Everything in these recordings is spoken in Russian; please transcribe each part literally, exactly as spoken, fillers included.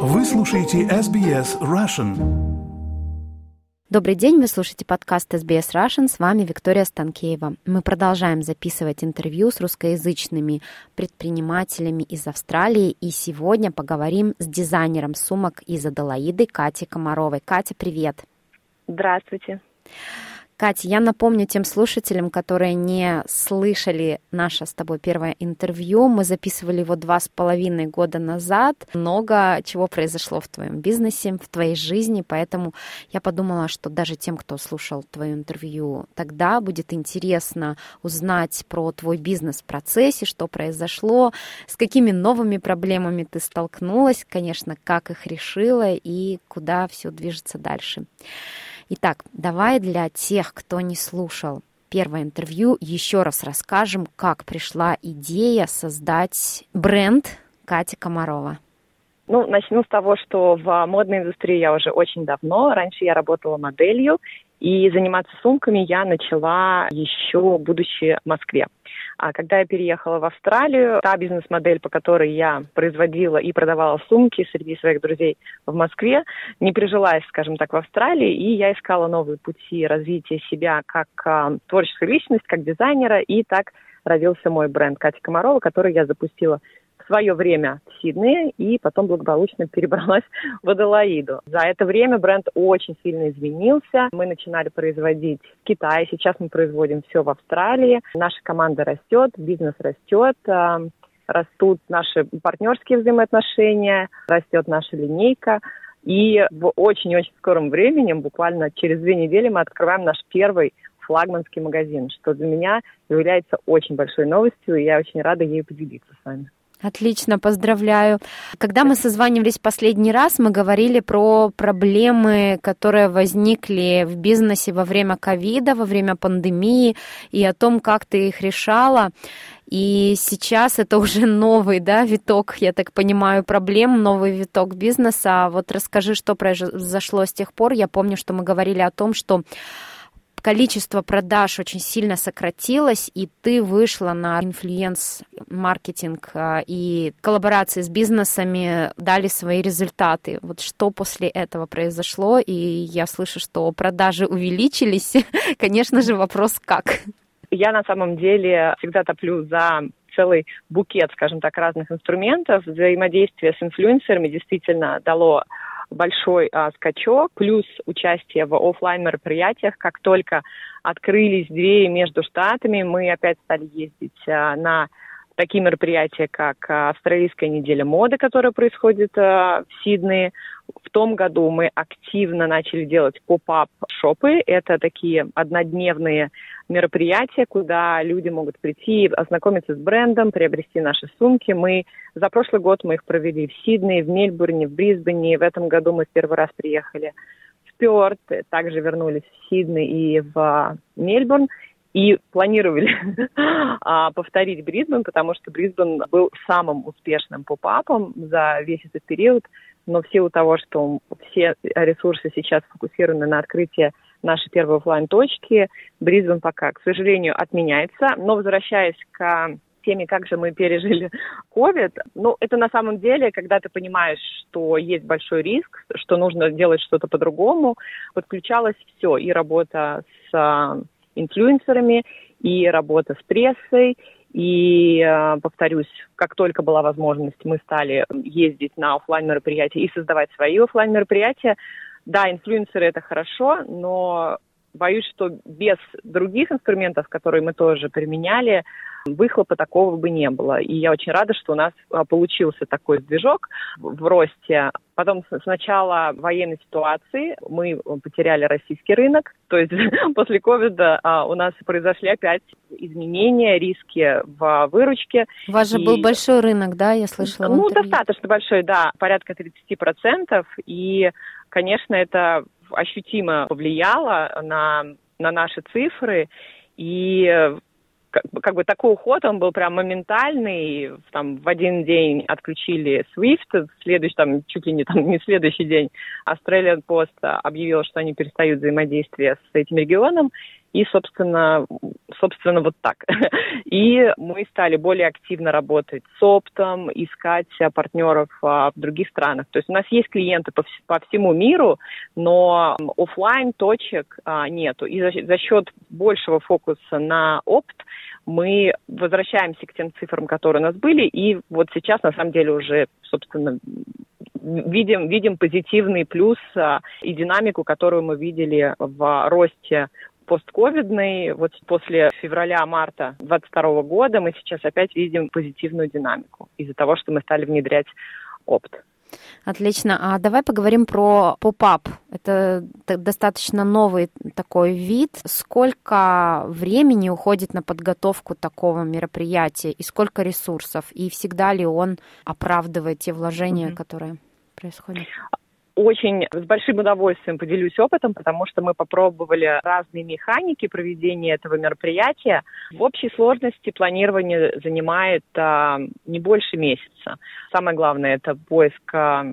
Вы слушаете эс би эс Russian. Добрый день, вы слушаете подкаст эс би эс Russian, с вами Виктория Станкеева. Мы продолжаем записывать интервью с русскоязычными предпринимателями из Австралии, и сегодня поговорим с дизайнером сумок из Аделаиды Катей Комаровой. Катя, привет! Здравствуйте! Катя, я напомню тем слушателям, которые не слышали наше с тобой первое интервью, мы записывали его два с половиной года назад. Много чего произошло в твоем бизнесе, в твоей жизни, поэтому я подумала, что даже тем, кто слушал твое интервью тогда, будет интересно узнать про твой бизнес в процессе, что произошло, с какими новыми проблемами ты столкнулась, конечно, как их решила и куда все движется дальше. Итак, давай для тех, кто не слушал первое интервью, еще раз расскажем, как пришла идея создать бренд Кати Комарова. Ну, начну с того, что в модной индустрии я уже очень давно. Раньше я работала моделью, и заниматься сумками я начала еще будучи в Москве. А когда я переехала в Австралию, та бизнес-модель, по которой я производила и продавала сумки среди своих друзей в Москве, не прижилась, скажем так, в Австралии, и я искала новые пути развития себя как а, творческая личность, как дизайнера, и так родился мой бренд Катя Комарова, который я запустила в свое время в Сиднее и потом благополучно перебралась в Аделаиду. За это время бренд очень сильно изменился. Мы начинали производить в Китае, сейчас мы производим все в Австралии. Наша команда растет, бизнес растет, растут наши партнерские взаимоотношения, растет наша линейка. И в очень-очень скором времени, буквально через две недели, мы открываем наш первый флагманский магазин, что для меня является очень большой новостью, и я очень рада ею поделиться с вами. Отлично, поздравляю. Когда мы созванивались последний раз, мы говорили про проблемы, которые возникли в бизнесе во время ковида, во время пандемии, и о том, как ты их решала. И сейчас это уже новый, да, виток, я так понимаю, проблем, новый виток бизнеса. Вот расскажи, что произошло с тех пор. Я помню, что мы говорили о том, что количество продаж очень сильно сократилось, и ты вышла на инфлюенс-маркетинг, и коллаборации с бизнесами дали свои результаты. Вот что после этого произошло? И я слышу, что продажи увеличились. Конечно же, вопрос как? Я на самом деле всегда топлю за целый букет, скажем так, разных инструментов. Взаимодействие с инфлюенсерами действительно дало большой а, скачок, плюс участие в офлайн-мероприятиях. Как только открылись двери между штатами, мы опять стали ездить а, на такие мероприятия, как а, Австралийская неделя моды, которая происходит а, в Сиднее. В том году мы активно начали делать поп-ап-шопы. Это такие однодневные мероприятия, куда люди могут прийти, ознакомиться с брендом, приобрести наши сумки. Мы за прошлый год мы их провели в Сиднее, в Мельбурне, в Брисбене. В этом году мы в первый раз приехали в Пёрт, также вернулись в Сидней и в Мельбурн. И планировали повторить Брисбен, потому что Брисбен был самым успешным поп-апом за весь этот период. Но в силу того, что все ресурсы сейчас сфокусированы на открытии нашей первой офлайн-точки, Брисбен пока, к сожалению, отменяется. Но возвращаясь к теме, как же мы пережили ковид, ну, это на самом деле, когда ты понимаешь, что есть большой риск, что нужно делать что-то по-другому, подключалось все, и работа с инфлюенсерами, и работа с прессой, и, повторюсь, как только была возможность, мы стали ездить на офлайн-мероприятия и создавать свои офлайн-мероприятия. Да, инфлюенсеры – это хорошо, но боюсь, что без других инструментов, которые мы тоже применяли, выхлопа такого бы не было. И я очень рада, что у нас получился такой движок в росте. Потом с начала военной ситуации мы потеряли российский рынок. То есть после ковида у нас произошли опять изменения, риски в выручке. У вас же и... был большой рынок, да, я слышала? Ну, достаточно большой, да, порядка тридцать процентов. И, конечно, это ощутимо повлияло на, на наши цифры. И как, как бы такой уход, он был прям моментальный. Там в один день отключили Swift, в следующий, там, чуть ли не, там, не в следующий день Australian Post объявила, что они перестают взаимодействие с этим регионом. И, собственно, собственно, вот так. И мы стали более активно работать с оптом, искать партнеров в других странах. То есть у нас есть клиенты по, вс- по всему миру, но офлайн точек а, нету. И за, за счет большего фокуса на опт мы возвращаемся к тем цифрам, которые у нас были, и вот сейчас, на самом деле, уже, собственно, видим, видим позитивный плюс а, и динамику, которую мы видели в росте постковидный. Вот после февраля-марта двадцать второго года мы сейчас опять видим позитивную динамику из-за того, что мы стали внедрять опт. Отлично. А давай поговорим про поп-ап. Это достаточно новый такой вид. Сколько времени уходит на подготовку такого мероприятия и сколько ресурсов? И всегда ли он оправдывает те вложения, mm-hmm. которые происходят? Очень с большим удовольствием поделюсь опытом, потому что мы попробовали разные механики проведения этого мероприятия. В общей сложности планирование занимает а, не больше месяца. Самое главное – это поиск а,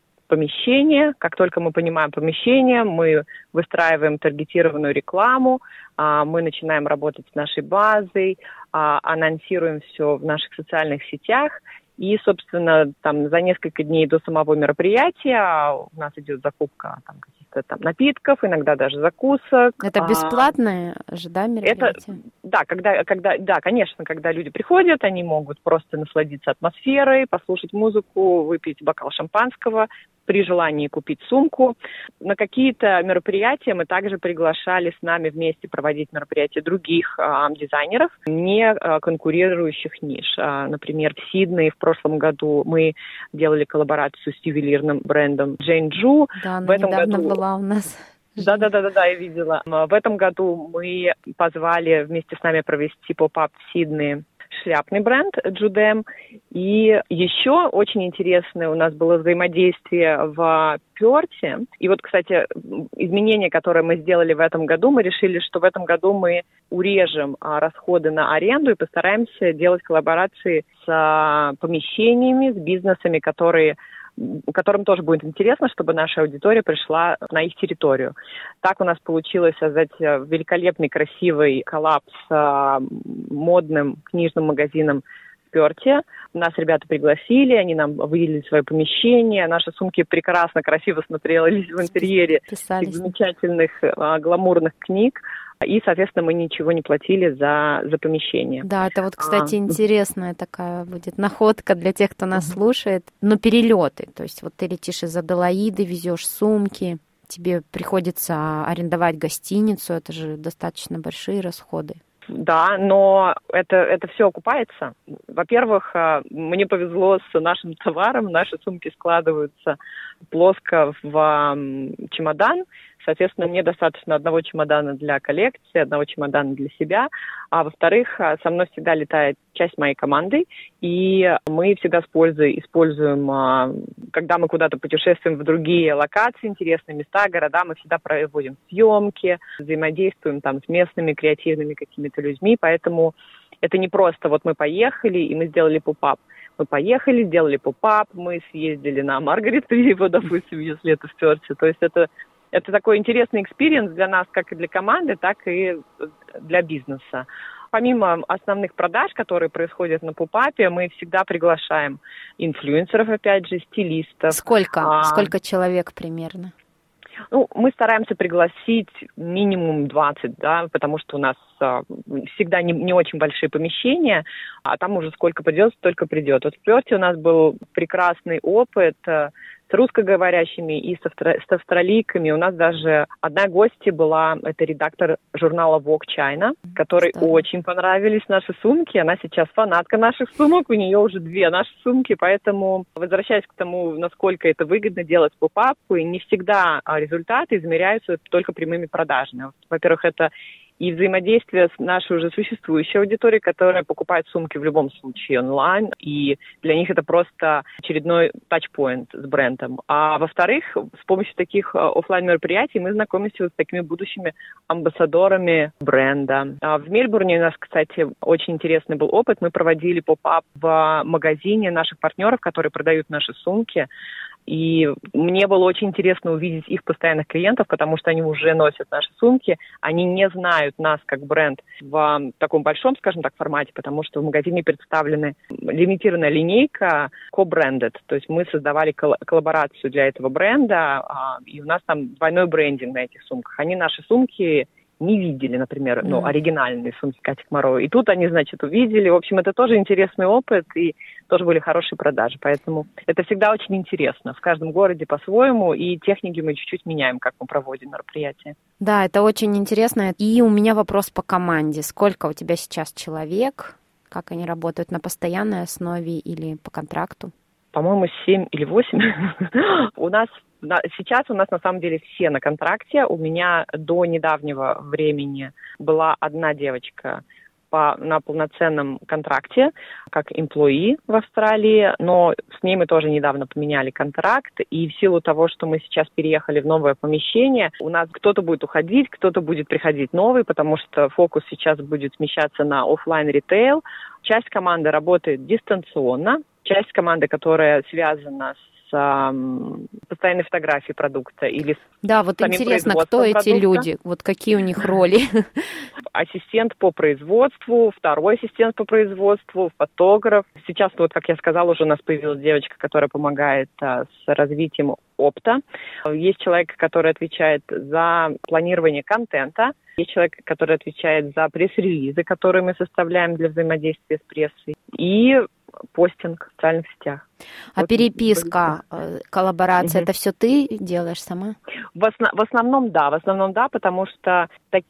помещения. Как только мы понимаем помещение, мы выстраиваем таргетированную рекламу, а, мы начинаем работать с нашей базой, а, анонсируем все в наших социальных сетях. И, собственно, там за несколько дней до самого мероприятия у нас идет закупка там, каких-то там напитков, иногда даже закусок. Это бесплатное же, да, мероприятие? Это, да, когда, когда, да, конечно, когда люди приходят, они могут просто насладиться атмосферой, послушать музыку, выпить бокал шампанского, при желании купить сумку. На какие-то мероприятия мы также приглашали с нами вместе проводить мероприятия других а, дизайнеров, не а, конкурирующих ниш. А, например, в Сиднее в прошлом году мы делали коллаборацию с ювелирным брендом Джейн-Джу. Да, она в этом недавно году... была у нас. Да-да-да, я видела. В этом году мы позвали вместе с нами провести поп-ап в Сиднее шляпный бренд Джудем. И еще очень интересное у нас было взаимодействие в Перте. И вот, кстати, изменения, которые мы сделали в этом году, мы решили, что в этом году мы урежем расходы на аренду и постараемся делать коллаборации с помещениями, с бизнесами, которые которым тоже будет интересно, чтобы наша аудитория пришла на их территорию. Так у нас получилось создать великолепный, красивый коллаб с модным книжным магазином в Перте. Нас ребята пригласили, они нам выделили свое помещение. Наши сумки прекрасно, красиво смотрелись в интерьере Писались. Из замечательных гламурных книг. И, соответственно, мы ничего не платили за, за помещение. Да, это вот, кстати, а, интересная такая будет находка для тех, кто нас слушает. Но перелеты, то есть вот ты летишь из Аделаиды, везешь сумки, тебе приходится арендовать гостиницу, это же достаточно большие расходы. Да, но это, это все окупается. Во-первых, мне повезло с нашим товаром, наши сумки складываются плоско в чемодан. Соответственно, мне достаточно одного чемодана для коллекции, одного чемодана для себя. А во-вторых, со мной всегда летает часть моей команды, и мы всегда используем, используем, когда мы куда-то путешествуем в другие локации, интересные места, города, мы всегда проводим съемки, взаимодействуем там с местными креативными какими-то людьми, поэтому это не просто вот мы поехали и мы сделали поп-ап. Мы поехали, сделали поп-ап, мы съездили на Маргарет-Риво, допустим, если это в Перте. То есть это Это такой интересный экспириенс для нас, как и для команды, так и для бизнеса. Помимо основных продаж, которые происходят на поп-апе, мы всегда приглашаем инфлюенсеров, опять же, стилистов. Сколько? А, Сколько человек примерно? Ну, мы стараемся пригласить минимум двадцать, да, потому что у нас а, всегда не, не очень большие помещения, а там уже сколько придет, столько придет. Вот в Перте у нас был прекрасный опыт а, с русскоговорящими и с, австра- с австралийками. У нас даже одна гостья была, это редактор журнала Vogue China, которой Что? очень понравились наши сумки. Она сейчас фанатка наших сумок, у нее уже две наши сумки, поэтому, возвращаясь к тому, насколько это выгодно делать поп-ап, не всегда результаты измеряются только прямыми продажами. Во-первых, это и взаимодействие с нашей уже существующей аудиторией, которая покупает сумки в любом случае онлайн, и для них это просто очередной тачпоинт с брендом. А во-вторых, с помощью таких офлайн мероприятий мы знакомимся с такими будущими амбассадорами бренда. А в Мельбурне у нас, кстати, очень интересный был опыт. Мы проводили поп-ап в магазине наших партнеров, которые продают наши сумки. И мне было очень интересно увидеть их постоянных клиентов, потому что они уже носят наши сумки. Они не знают нас как бренд в таком большом, скажем так, формате, потому что в магазине представлены лимитированная линейка co-branded. То есть мы создавали кол- коллаборацию для этого бренда, и у нас там двойной брендинг на этих сумках. Они наши сумки не видели, например, ну, mm. оригинальные сумки Кати Комаровой. И тут они, значит, увидели. В общем, это тоже интересный опыт, и тоже были хорошие продажи. Поэтому это всегда очень интересно. В каждом городе по-своему, и техники мы чуть-чуть меняем, как мы проводим мероприятия. Да, это очень интересно. И у меня вопрос по команде. Сколько у тебя сейчас человек? Как они работают, на постоянной основе или по контракту? По-моему, семь или восемь. У нас сейчас у нас на самом деле все на контракте. У меня до недавнего времени была одна девочка по, на полноценном контракте, как employee в Австралии, но с ней мы тоже недавно поменяли контракт, и в силу того, что мы сейчас переехали в новое помещение, у нас кто-то будет уходить, кто-то будет приходить новый, потому что фокус сейчас будет смещаться на офлайн ритейл. Часть команды работает дистанционно, часть команды, которая связана с эм, постоянной фотографией продукта или с Да, вот самим интересно, кто эти продукта. люди, вот какие у них роли? Ассистент по производству, второй ассистент по производству, фотограф. Сейчас, вот, как я сказала, уже у нас появилась девочка, которая помогает а, с развитием опта. Есть человек, который отвечает за планирование контента. Есть человек, который отвечает за пресс-релизы, которые мы составляем для взаимодействия с прессой. И постинг в социальных сетях. А вот переписка, будет. коллаборация, угу. Это все ты делаешь сама? В, осно- в основном да, в основном да, потому что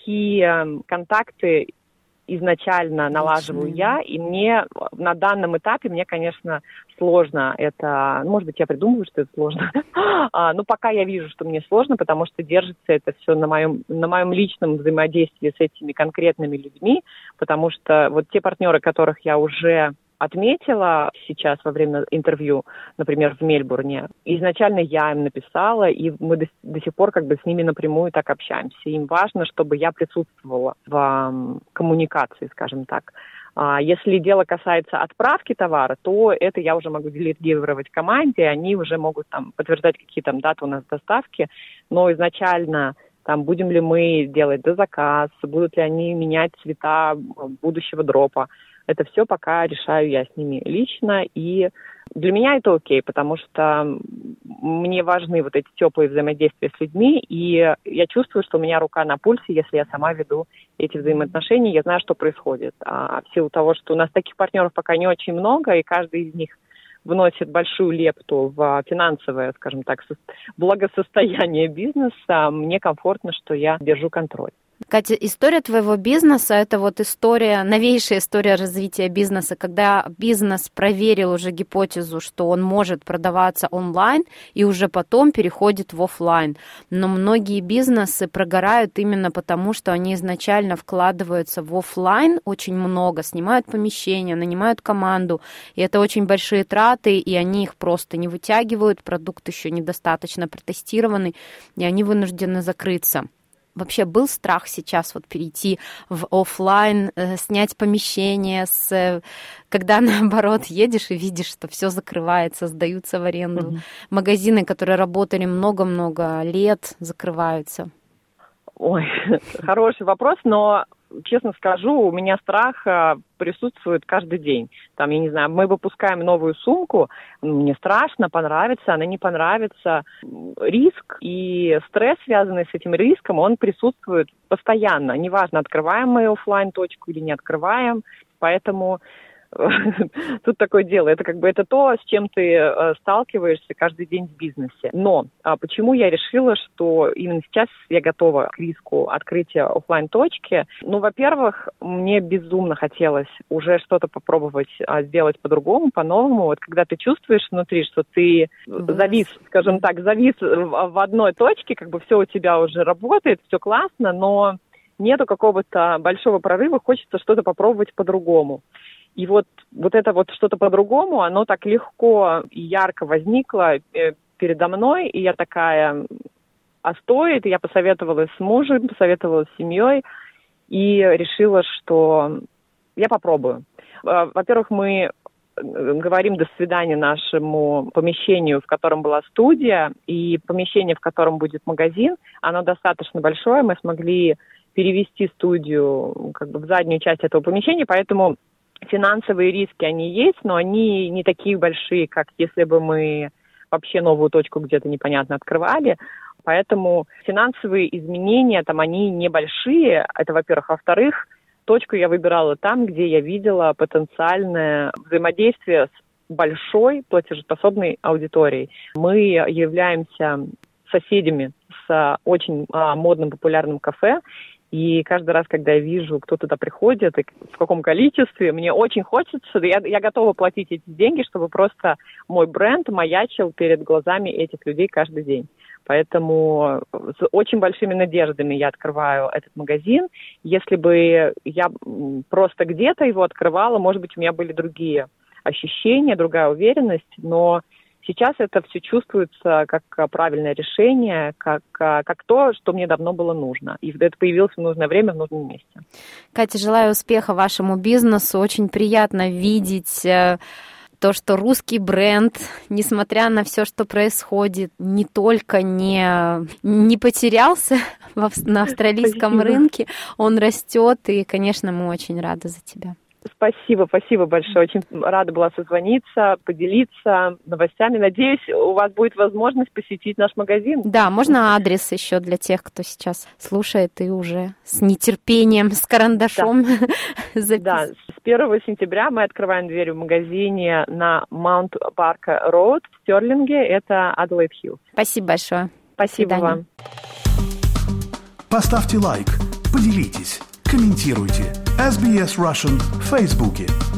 такие контакты изначально налаживаю Личные. я, и мне на данном этапе, мне, конечно, сложно это, ну, может быть, я придумываю, что это сложно, но пока я вижу, что мне сложно, потому что держится это все на моем, на моем личном взаимодействии с этими конкретными людьми, потому что вот те партнеры, которых я уже отметила сейчас во время интервью, например, в Мельбурне, изначально я им написала, и мы до, до сих пор как бы с ними напрямую так общаемся. Им важно, чтобы я присутствовала в um, коммуникации, скажем так. А если дело касается отправки товара, то это я уже могу делегировать команде, они уже могут там подтверждать, какие там даты у нас доставки, но изначально там, будем ли мы делать дозаказ, будут ли они менять цвета будущего дропа. Это все пока решаю я с ними лично, и для меня это окей, потому что мне важны вот эти теплые взаимодействия с людьми, и я чувствую, что у меня рука на пульсе, если я сама веду эти взаимоотношения, я знаю, что происходит. А в силу того, что у нас таких партнеров пока не очень много, и каждый из них вносит большую лепту в финансовое, скажем так, благосостояние бизнеса, мне комфортно, что я держу контроль. Катя, история твоего бизнеса – это вот история, новейшая история развития бизнеса, когда бизнес проверил уже гипотезу, что он может продаваться онлайн и уже потом переходит в офлайн. Но многие бизнесы прогорают именно потому, что они изначально вкладываются в офлайн очень много, снимают помещения, нанимают команду, и это очень большие траты, и они их просто не вытягивают, продукт еще недостаточно протестированный, и они вынуждены закрыться. Вообще был страх сейчас вот перейти в офлайн, э, снять помещение, с, э, когда наоборот едешь и видишь, что все закрывается, сдаются в аренду. Mm-hmm. Магазины, которые работали много-много лет, закрываются. Ой, хороший вопрос, но, честно скажу, у меня страх присутствует каждый день. Там, я не знаю, мы выпускаем новую сумку, мне страшно, понравится, она не понравится. Риск и стресс, связанный с этим риском, он присутствует постоянно. Неважно, открываем мы офлайн-точку или не открываем, поэтому тут такое дело. Это как бы это то, с чем ты э, сталкиваешься каждый день в бизнесе. Но а почему я решила, что именно сейчас я готова к риску открытия офлайн-точки? Ну, во-первых, мне безумно хотелось уже что-то попробовать а, сделать по-другому, по-новому. Вот когда ты чувствуешь внутри, что ты завис, скажем так, завис в, в одной точке, как бы все у тебя уже работает, все классно, но нету какого-то большого прорыва, хочется что-то попробовать по-другому. И вот, вот это вот что-то по-другому, оно так легко и ярко возникло передо мной, и я такая, а стоит? И я посоветовалась с мужем, посоветовалась с семьей, и решила, что я попробую. Во-первых, мы говорим «до свидания» нашему помещению, в котором была студия, и помещение, в котором будет магазин, оно достаточно большое, мы смогли перевести студию как бы в заднюю часть этого помещения, поэтому финансовые риски, они есть, но они не такие большие, как если бы мы вообще новую точку где-то непонятно открывали. Поэтому финансовые изменения там, они небольшие, это во-первых. Во-вторых, точку я выбирала там, где я видела потенциальное взаимодействие с большой платежеспособной аудиторией. Мы являемся соседями с очень а, модным, популярным кафе, и каждый раз, когда я вижу, кто туда приходит и в каком количестве, мне очень хочется, я, я готова платить эти деньги, чтобы просто мой бренд маячил перед глазами этих людей каждый день. Поэтому с очень большими надеждами я открываю этот магазин. Если бы я просто где-то его открывала, может быть, у меня были другие ощущения, другая уверенность, но сейчас это все чувствуется как правильное решение, как, как то, что мне давно было нужно. И это появилось в нужное время, в нужном месте. Катя, желаю успеха вашему бизнесу. Очень приятно видеть то, что русский бренд, несмотря на все, что происходит, не только не, не потерялся на австралийском Спасибо. рынке, он растет, и, конечно, мы очень рады за тебя. Спасибо, спасибо большое. Очень рада была созвониться, поделиться новостями. Надеюсь, у вас будет возможность посетить наш магазин. Да, можно адрес еще для тех, кто сейчас слушает и уже с нетерпением, с карандашом да. записывает. Да, с первого сентября мы открываем дверь в магазине на Маунт Баркер Роуд в Стерлинге. Это Аделаид Хиллз. Спасибо большое. Спасибо вам. Поставьте лайк, поделитесь, комментируйте. эс би эс Russian в Фейсбуке.